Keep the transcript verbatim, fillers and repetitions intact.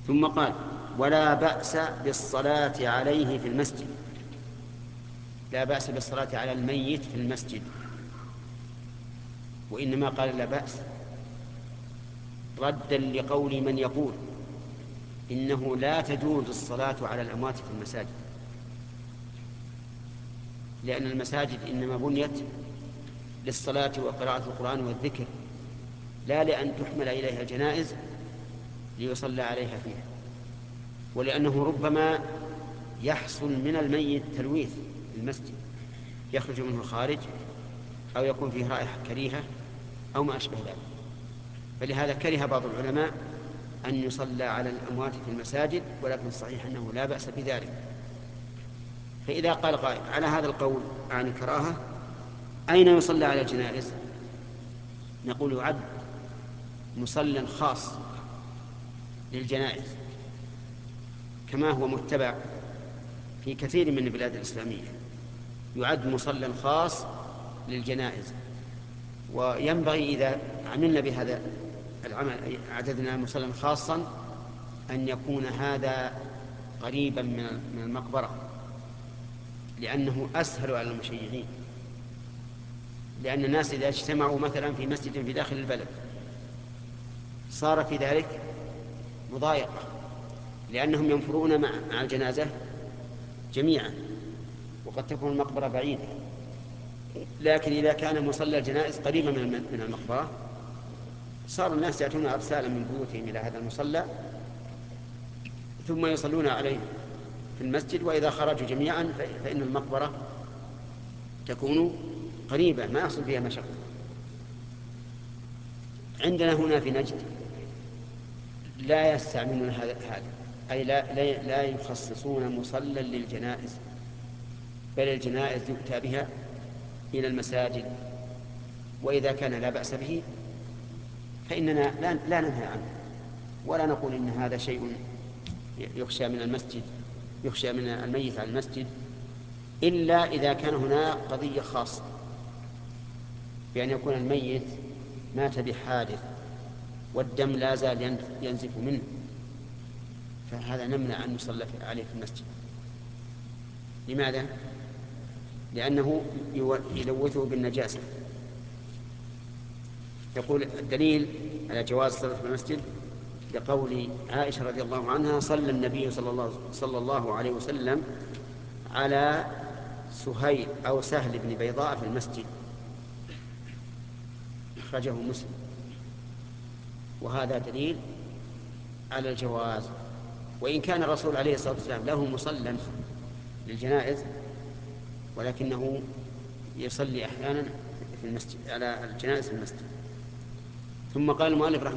ثم قال: ولا بأس بالصلاة عليه في المسجد. لا بأس بالصلاة على الميت في المسجد، وإنما قال لا بأس ردا لقول من يقول إنه لا تجوز الصلاة على الأموات في المساجد، لأن المساجد إنما بنيت للصلاة وقراءة القرآن والذكر، لا لأن تحمل إليها الجنائز ليصلى عليها فيها، ولأنه ربما يحصل من الميت تلويث المسجد، يخرج منه الخارج أو يكون فيه رائحة كريهة أو ما أشبه ذلك. فلهذا كره بعض العلماء أن يصلى على الأموات في المساجد، ولكن الصحيح أنه لا بأس بذلك. فإذا قال قائل على هذا القول عن الكراهة أين يصلى على الجنائز؟ نقول يعد مصلى خاص للجنائز، كما هو متبع في كثير من البلاد الإسلامية، يعد مصلى خاص للجنائز. وينبغي إذا عملنا بهذا العمل عددنا مصلى خاصا أن يكون هذا قريبا من المقبرة، لأنه أسهل على المشيعين. لأن الناس إذا اجتمعوا مثلا في مسجد في داخل البلد صار في ذلك مضايقة، لأنهم ينفرون مع الجنازة جميعا، وقد تكون المقبرة بعيدة. لكن إذا كان مصلى الجنائز قريبا من المقبرة صار الناس يأتون أرسالا من بيوتهم إلى هذا المصلى ثم يصلون عليه في المسجد، وإذا خرجوا جميعا فإن المقبرة تكون قريبة ما يحصل فيها مشقة. عندنا هنا في نجد لا يستعملون هذا أي لا, لا, لا يخصصون مصلى للجنائز، بل الجنائز يؤتى بها إلى المساجد، وإذا كان لا بأس به فإننا لا, لا ننهى عنه، ولا نقول إن هذا شيء يخشى من المسجد يخشى من الميت على المسجد، إلا إذا كان هناك قضية خاصة، بأن يكون الميت مات بحادث والدم لا زال ينزف منه، فهذا نمنع أن نصلي عليه في المسجد. لماذا؟ لأنه يلوثه بالنجاسة. يقول الدليل على جواز الصلاة في المسجد لقول عائشة رضي الله عنها: صلى النبي صلى الله, صلى الله عليه وسلم على سهيل أو سهل بن بيضاء في المسجد، أخرجه مسلم. وهذا دليل على الجواز، وإن كان الرسول عليه الصلاة والسلام له مصلى للجنائز ولكنه يصلي أحيانا في المسجد على الجنائز في المسجد. ثم قال المؤلف رحمه